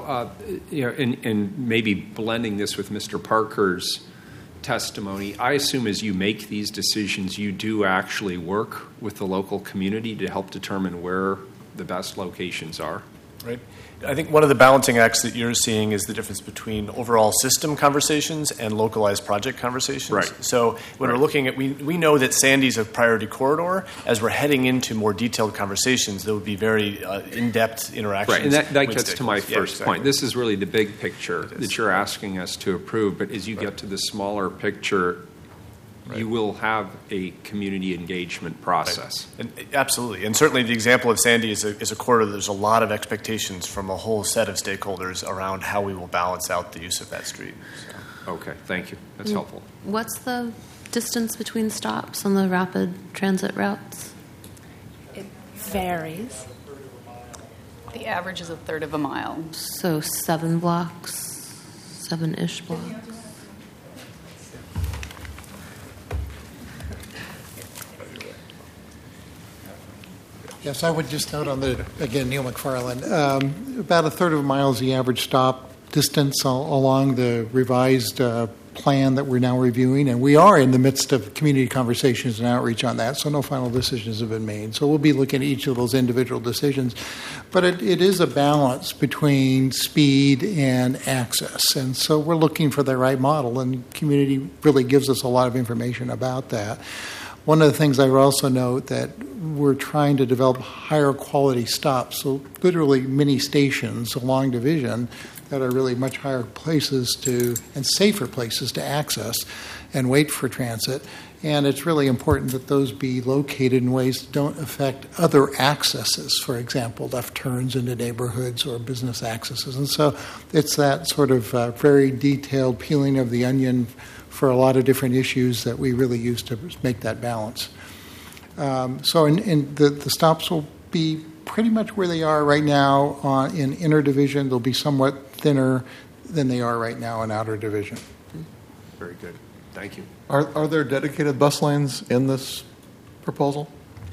and maybe blending this with Mr. Parker's testimony, I assume as you make these decisions, you do actually work with the local community to help determine where the best locations are. Right. I think one of the balancing acts that you're seeing is the difference between overall system conversations and localized project conversations. Right. So when we're looking at, we know that Sandy's a priority corridor. As we're heading into more detailed conversations, there would be very in-depth interactions. Right, and that gets to my first point. This is really the big picture that you're asking us to approve, but as you get to the smaller picture, you will have a community engagement process. Right. And absolutely. And certainly the example of Sandy is a corridor. There's a lot of expectations from a whole set of stakeholders around how we will balance out the use of that street. So. Okay, thank you. That's helpful. What's the distance between stops on the rapid transit routes? It varies. The average is a third of a mile. So 7 blocks, 7-ish blocks. Yes, I would just note on again, Neil McFarland, about a third of a mile is the average stop distance along the revised plan that we're now reviewing, and we are in the midst of community conversations and outreach on that, so no final decisions have been made. So we'll be looking at each of those individual decisions. But it is a balance between speed and access, and so we're looking for the right model, and community really gives us a lot of information about that. One of the things I would also note that we're trying to develop higher quality stops, so literally mini stations along Division that are really much higher places and safer places to access and wait for transit. And it's really important that those be located in ways that don't affect other accesses, for example, left turns into neighborhoods or business accesses. And so it's that sort of very detailed peeling of the onion for a lot of different issues that we really use to make that balance. So the stops will be pretty much where they are right now in inner division. They'll be somewhat thinner than they are right now in outer division. Very good. Thank you. Are there dedicated bus lanes in this proposal?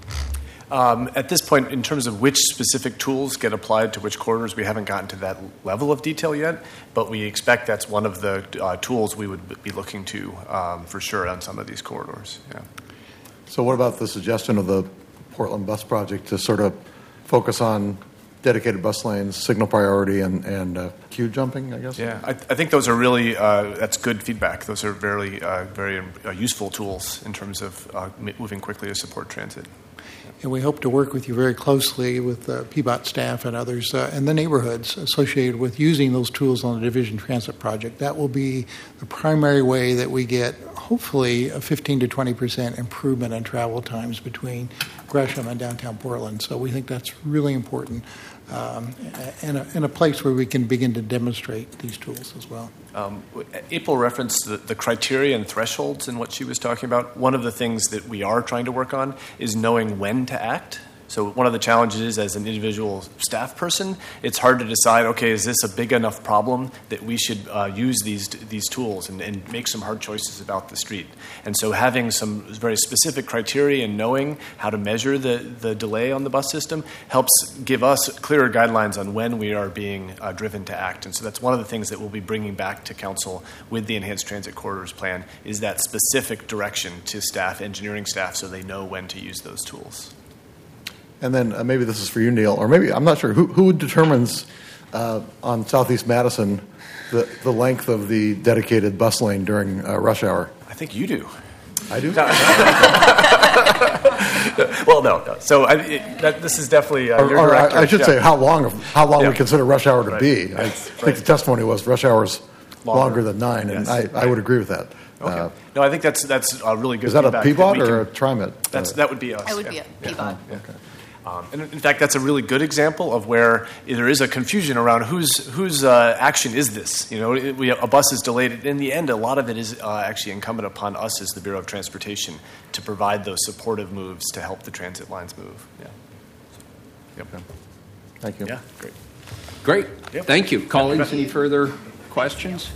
At this point, in terms of which specific tools get applied to which corridors, we haven't gotten to that level of detail yet, but we expect that's one of the tools we would be looking to for sure on some of these corridors. Yeah. So what about the suggestion of the Portland Bus Project to sort of focus on dedicated bus lanes, signal priority, and queue jumping, I guess? Yeah, I think those are really, that's good feedback. Those are very useful tools in terms of moving quickly to support transit. And we hope to work with you very closely with PBOT staff and others and the neighborhoods associated with using those tools on the Division Transit Project. That will be the primary way that we get, hopefully, a 15 to 20% improvement in travel times between Gresham and downtown Portland. So we think that's really important and a place where we can begin to demonstrate these tools as well. April referenced the criteria and thresholds in what she was talking about. One of the things that we are trying to work on is knowing when to act. So one of the challenges is, as an individual staff person, it's hard to decide, okay, is this a big enough problem that we should use these tools and make some hard choices about the street. And so having some very specific criteria and knowing how to measure the delay on the bus system helps give us clearer guidelines on when we are being driven to act. And so that's one of the things that we'll be bringing back to Council with the Enhanced Transit Corridors Plan, is that specific direction to staff, engineering staff, so they know when to use those tools. And then maybe this is for you, Neil, or maybe, I'm not sure, who determines on Southeast Madison the length of the dedicated bus lane during rush hour? I think you do. I do? Well, no. So this is definitely your director. I should say how long we consider rush hour to be. I think the testimony was rush hour's longer than 9, and I would agree with that. Okay. No, I think that's a really good. Is that feedback a PBOT or a TriMet? That would be us. It would be a PBOT. Okay. And in fact, that's a really good example of where there is a confusion around whose action is this. You know, a bus is delayed. In the end, a lot of it is actually incumbent upon us as the Bureau of Transportation to provide those supportive moves to help the transit lines move. Yeah. Yep. Thank you. Yeah. Great. Great. Yep. Thank you. Colleagues, any further questions?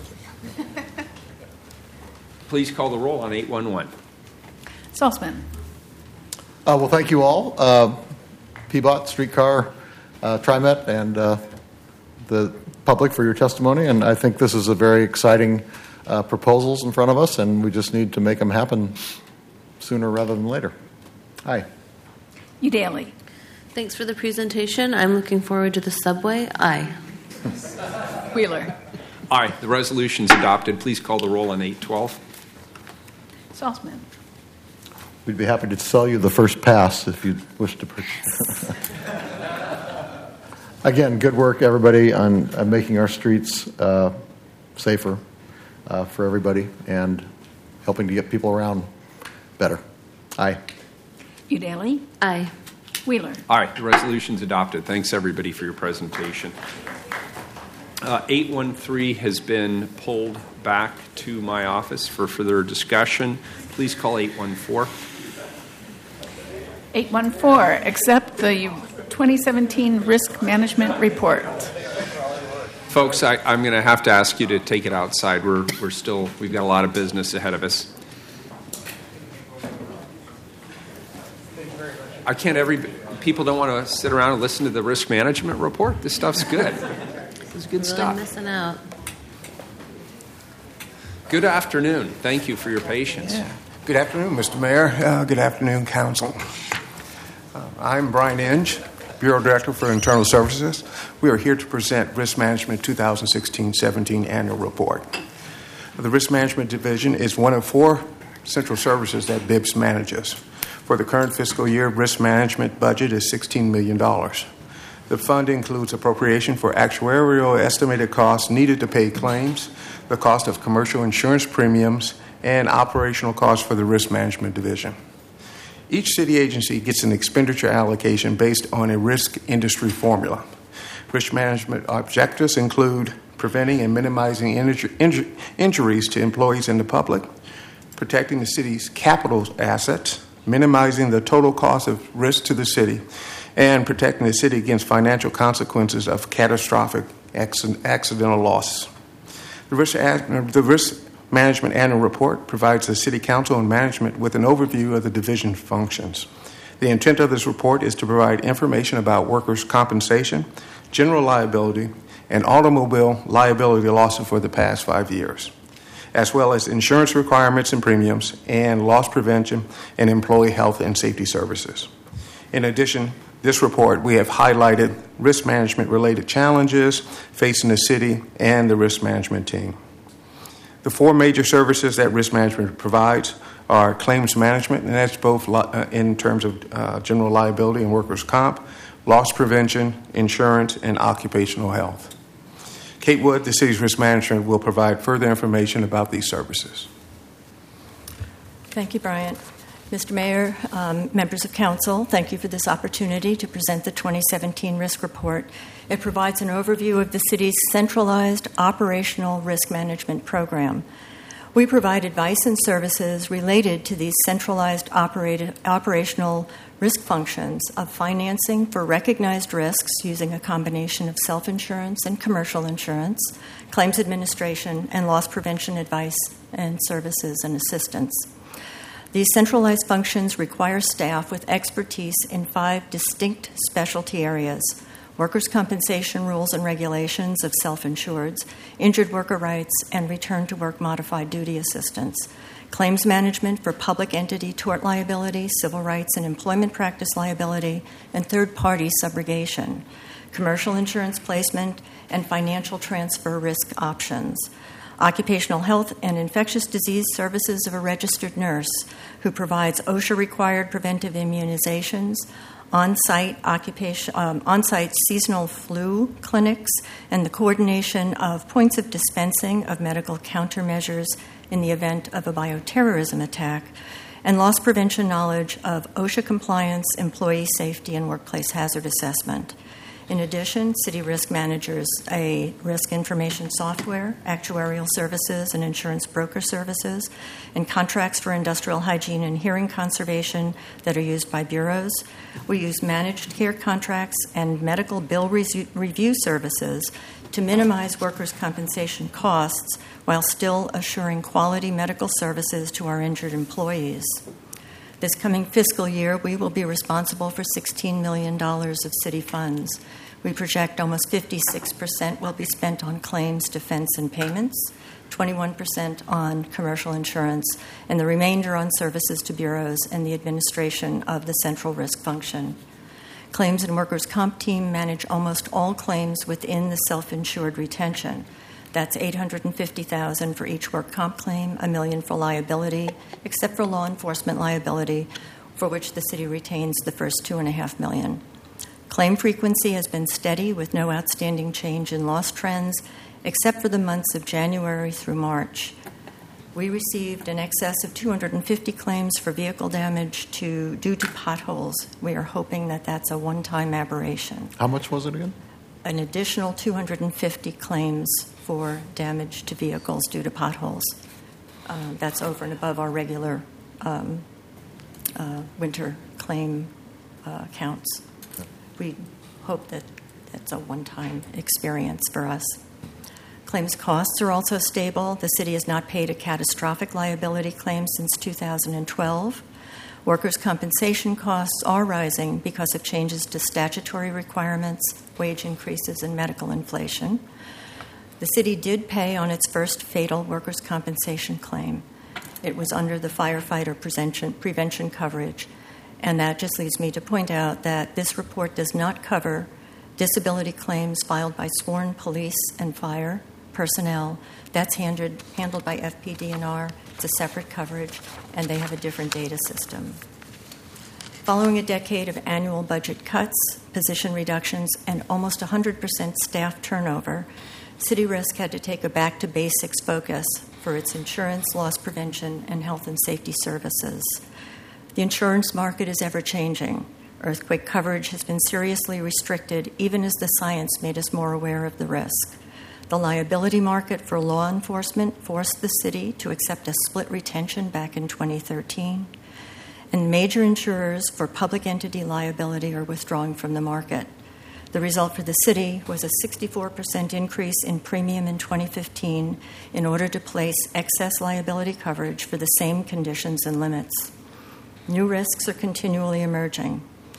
Please call the roll on 811. Salzman. Well, thank you all. PBOT, Streetcar, TriMet, and the public for your testimony. And I think this is a very exciting proposals in front of us, and we just need to make them happen sooner rather than later. Hi. Udaly. Thanks for the presentation. I'm looking forward to the subway. Aye. Wheeler. Aye. The resolution's adopted. Please call the roll on 812. Salzman. We'd be happy to sell you the first pass if you wish to purchase. Again, good work, everybody, on making our streets safer for everybody and helping to get people around better. Aye. Udaly. Aye. Wheeler. Aye. The resolution's adopted. Thanks, everybody, for your presentation. 813 has been pulled back to my office for further discussion. Please call 814. 814, accept the 2017 Risk Management Report. Folks, I'm going to have to ask you to take it outside. We've got a lot of business ahead of us. People don't want to sit around and listen to the Risk Management Report? This stuff's good. This is good stuff. Missing out. Good afternoon. Thank you for your patience. Yeah. Good afternoon, Mr. Mayor. Good afternoon, Council. I'm Brian Inge, Bureau Director for Internal Services. We are here to present Risk Management 2016-17 Annual Report. The Risk Management Division is one of 4 central services that BIPS manages. For the current fiscal year, risk management budget is $16 million. The fund includes appropriation for actuarial estimated costs needed to pay claims, the cost of commercial insurance premiums, and operational costs for the Risk Management Division. Each city agency gets an expenditure allocation based on a risk industry formula. Risk management objectives include preventing and minimizing injuries to employees and the public, protecting the city's capital assets, minimizing the total cost of risk to the city, and protecting the city against financial consequences of catastrophic accidental loss. The Risk Management Annual Report provides the City Council and management with an overview of the division functions. The intent of this report is to provide information about workers' compensation, general liability, and automobile liability losses for the past 5 years, as well as insurance requirements and premiums, and loss prevention and employee health and safety services. In addition, this report, we have highlighted risk management-related challenges facing the city and the risk management team. The 4 major services that risk management provides are claims management, and that's both in terms of general liability and workers' comp, loss prevention, insurance, and occupational health. Kate Wood, the city's risk management, will provide further information about these services. Thank you, Bryant. Mr. Mayor, members of council, thank you for this opportunity to present the 2017 risk report. It provides an overview of the city's centralized operational risk management program. We provide advice and services related to these centralized operational risk functions of financing for recognized risks using a combination of self-insurance and commercial insurance, claims administration, and loss prevention advice and services and assistance. These centralized functions require staff with expertise in 5 distinct specialty areas: workers' compensation rules and regulations of self-insureds, injured worker rights, and return-to-work modified duty assistance, claims management for public entity tort liability, civil rights and employment practice liability, and third-party subrogation, commercial insurance placement, and financial transfer risk options, occupational health and infectious disease services of a registered nurse who provides OSHA-required preventive immunizations, on-site seasonal flu clinics, and the coordination of points of dispensing of medical countermeasures in the event of a bioterrorism attack, and loss prevention knowledge of OSHA compliance, employee safety, and workplace hazard assessment. In addition, City Risk manages a risk information software, actuarial services, and insurance broker services, and contracts for industrial hygiene and hearing conservation that are used by bureaus. We use managed care contracts and medical bill review services to minimize workers' compensation costs while still assuring quality medical services to our injured employees. This coming fiscal year, we will be responsible for $16 million of city funds. We project almost 56% will be spent on claims, defense, and payments, 21% on commercial insurance, and the remainder on services to bureaus and the administration of the central risk function. Claims and workers' comp team manage almost all claims within the self-insured retention. That's $850,000 for each work comp claim, $1 million for liability, except for law enforcement liability, for which the city retains the first $2.5 million. Claim frequency has been steady with no outstanding change in loss trends, except for the months of January through March. We received in excess of 250 claims for vehicle damage due to potholes. We are hoping that that's a one-time aberration. How much was it again? An additional 250 claims for damage to vehicles due to potholes. That's over and above our regular winter claim counts. We hope that that's a one-time experience for us. Claims costs are also stable. The city has not paid a catastrophic liability claim since 2012. Workers' compensation costs are rising because of changes to statutory requirements, wage increases, and medical inflation. The The city did pay on its first fatal workers' compensation claim. It was under the firefighter prevention coverage. And that just leads me to point out that this report does not cover disability claims filed by sworn police and fire personnel. That's handled by FPDNR. It's a separate coverage, and they have a different data system. Following a decade of annual budget cuts, position reductions, and almost 100% staff turnover, City Risk had to take a back-to-basics focus for its insurance, loss prevention, and health and safety services. The insurance market is ever-changing. Earthquake coverage has been seriously restricted even as the science made us more aware of the risk. The liability market for law enforcement forced the city to accept a split retention back in 2013, and major insurers for public entity liability are withdrawing from the market. The result for the city was a 64% increase in premium in 2015 in order to place excess liability coverage for the same conditions and limits. New risks are continually emerging.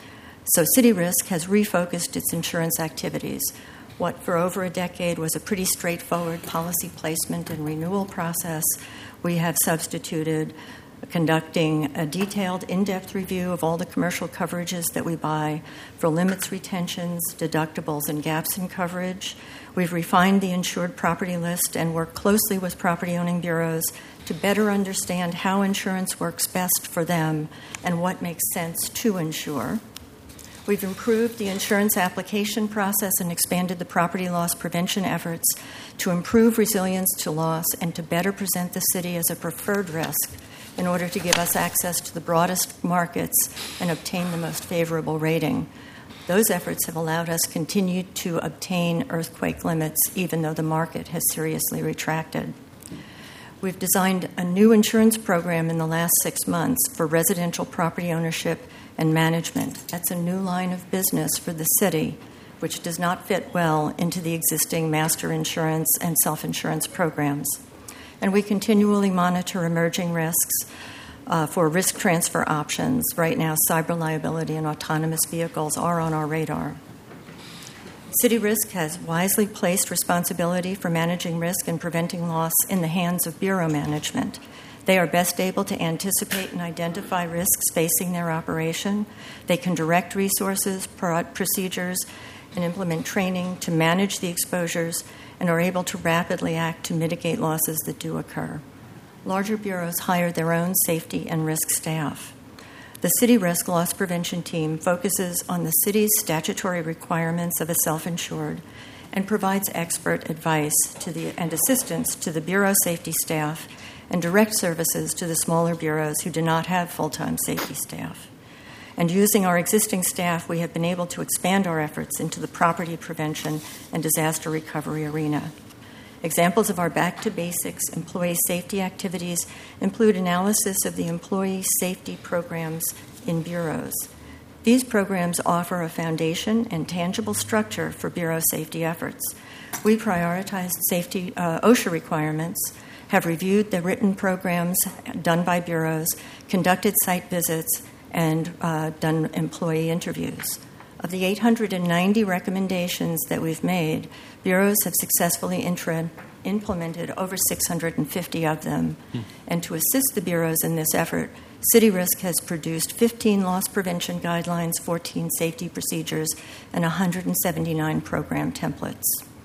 So City Risk has refocused its insurance activities. What for over a decade was a pretty straightforward policy placement and renewal process, we have substituted conducting a detailed, in-depth review of all the commercial coverages that we buy for limits, retentions, deductibles, and gaps in coverage. We've refined the insured property list and worked closely with property-owning bureaus to better understand how insurance works best for them and what makes sense to insure. We've improved the insurance application process and expanded the property loss prevention efforts to improve resilience to loss and to better present the city as a preferred risk in order to give us access to the broadest markets and obtain the most favorable rating. Those efforts have allowed us to continue to obtain earthquake limits even though the market has seriously retracted. We've designed a new insurance program in the last 6 months for residential property ownership and management. That's a new line of business for the city, which does not fit well into the existing master insurance and self-insurance programs. And we continually monitor emerging risks for risk transfer options. Right now, cyber liability and autonomous vehicles are on our radar. City Risk has wisely placed responsibility for managing risk and preventing loss in the hands of bureau management. They are best able to anticipate and identify risks facing their operation. They can direct resources, procedures, and implement training to manage the exposures and are able to rapidly act to mitigate losses that do occur. Larger bureaus hire their own safety and risk staff. The City Risk Loss Prevention Team focuses on the city's statutory requirements of a self-insured and provides expert advice and assistance to the bureau safety staff and direct services to the smaller bureaus who do not have full-time safety staff. And using our existing staff, we have been able to expand our efforts into the property prevention and disaster recovery arena. Examples of our back-to-basics employee safety activities include analysis of the employee safety programs in bureaus. These programs offer a foundation and tangible structure for bureau safety efforts. We prioritize safety OSHA requirements, have reviewed the written programs done by bureaus, conducted site visits, and done employee interviews. Of the 890 recommendations that we've made, bureaus have successfully implemented over 650 of them. And to assist the bureaus in this effort, City Risk has produced 15 loss prevention guidelines, 14 safety procedures, and 179 program templates.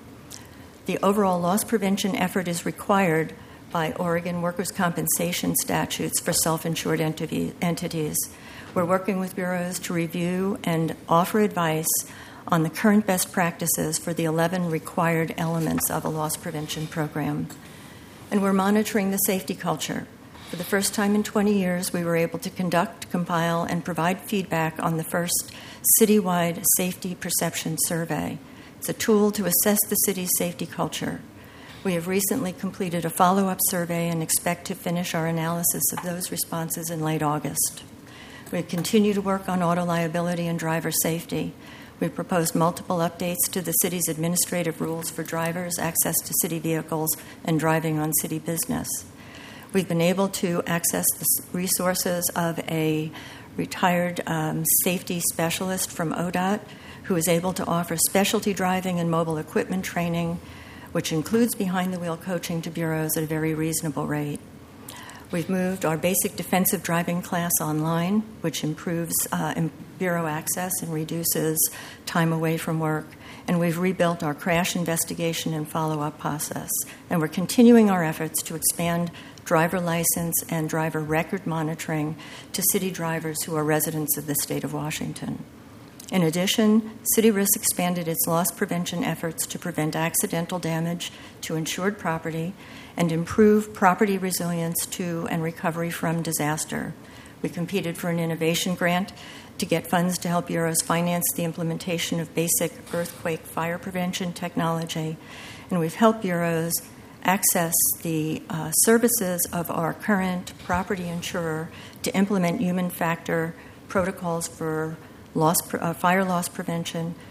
The overall loss prevention effort is required by Oregon workers' compensation statutes for self-insured entities. We're working with bureaus to review and offer advice on the current best practices for the 11 required elements of a loss prevention program. And we're monitoring the safety culture. For the first time in 20 years, we were able to conduct, compile, and provide feedback on the first citywide safety perception survey. It's a tool to assess the city's safety culture. We have recently completed a follow-up survey and expect to finish our analysis of those responses in late August. We continue to work on auto liability and driver safety. We've proposed multiple updates to the city's administrative rules for drivers, access to city vehicles, and driving on city business. We've been able to access the resources of a retired safety specialist from ODOT who is able to offer specialty driving and mobile equipment training. which includes behind-the-wheel coaching to bureaus at a very reasonable rate. We've moved our basic defensive driving class online, which improves bureau access and reduces time away from work. And we've rebuilt our crash investigation and follow-up process. And we're continuing our efforts to expand driver license and driver record monitoring to city drivers who are residents of the state of Washington. In addition, CityRisk expanded its loss prevention efforts to prevent accidental damage to insured property and improve property resilience to and recovery from disaster. We competed for an innovation grant to get funds to help bureaus finance the implementation of basic earthquake fire prevention technology, and we've helped bureaus access the services of our current property insurer to implement human factor protocols for fire loss prevention,